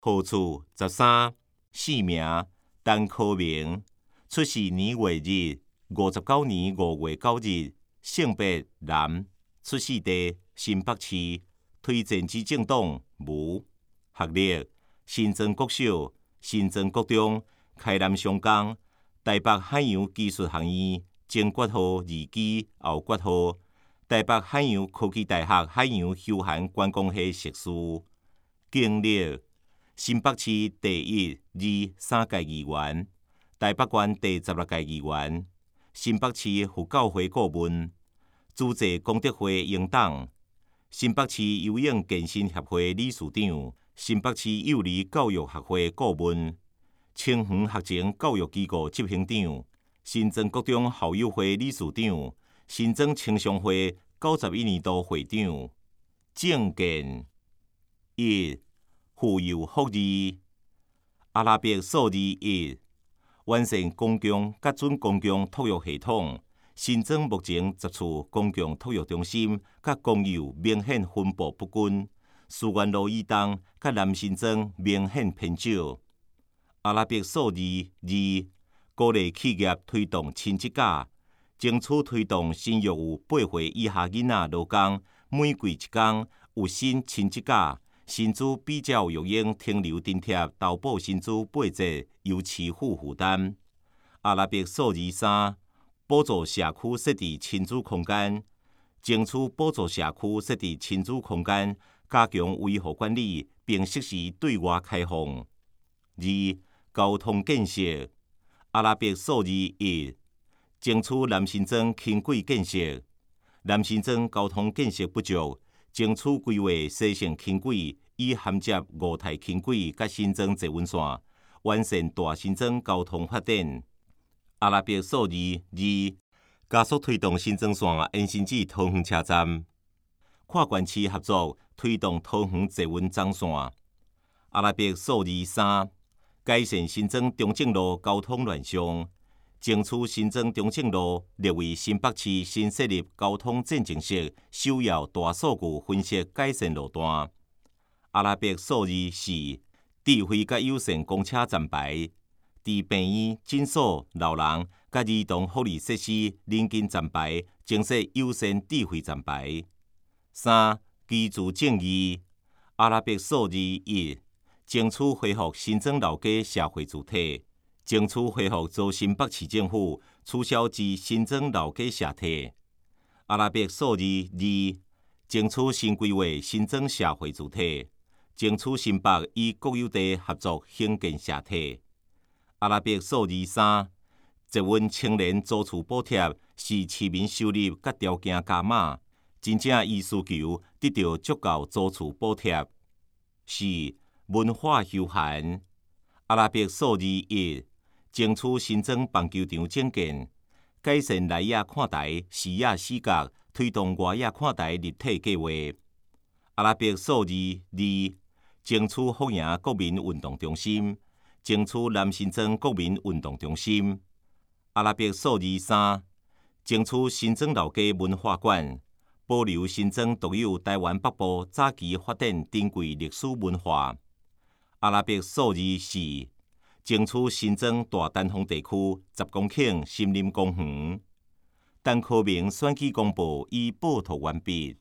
号次13，姓名陈科明，出世年月日59年5月9日，性别男，出世地新北市，推荐之政党无，学历新庄国小、新庄国中、开南商工、台北海洋技术学院前决号2期后决号，台北海洋科技大学海洋休闲观光系硕士，经历新北市第1、2、3届议员，台北县第16届议员，新北市副教会顾问，资济功德会营长，新北市游泳健身协会理事长，新北市幼儿教育学会顾问，清华学前教育机构执行长，新庄国中校友会理事长，新庄青商会91年度会长，政见1。妇幼福利，阿拉伯数字1，完善公共甲准公共托育系统，新增目前10处公共托育中心，甲公幼明显分布不均，思源路以东甲南新庄明显偏少。阿拉伯数字2，鼓励企业推动亲职假，争取推动生育有8岁以下囡仔劳工每季1天有薪亲职假。薪资比照育婴停留津贴投保薪资8折，由持户负担。阿拉伯数字3，补助社区设置亲子空间，争取补助社区设置亲子空间，加强维护管理，并适时对外开放。2. 交通建设，阿拉伯数字1，争取南新庄轻轨建设，南新庄交通建设不足。争取规划西线轻轨，以衔接五台轻轨甲新庄捷运线，完善大新庄交通发展。阿拉伯数字2，加速推动新庄线延伸至桃园车站，跨县市合作推动桃园捷运棕线。阿拉伯数字3，改善新庄中正路交通乱象，争取新庄中正路列为新北市新设立交通渐进式首要大数据分析改善路段。阿拉伯数字4，智慧甲友善公车站牌，伫病院、诊所、老人甲儿童福利设施临近站牌，增设友善智慧站牌。3. 居住正义，阿拉伯数字1，争取恢复新庄老街社会主体。争取恢复遭新北市政府取消之新庄老街社体。阿拉伯数字2，争取新规划新庄社会主体，争取新北与国有地合作兴建社体。阿拉伯数字3，捷运青年租厝补贴是市民收入甲条件加码，真正依需求得到足够租厝补贴。4. 文化休闲，阿拉伯数字1，争取新庄棒球场整建，改善内野看台视野视角，推动外野看台立体计划。阿拉伯数字2，争取福营国民运动中心，争取南新庄国民运动中心。阿拉伯数字3，争取新庄老街文化馆，保留新庄独有台湾北部早期发展珍贵历史文化。阿拉伯数字4，争取新庄大丹凤地区10公顷森林公园。陈科明选举公报已报道完毕。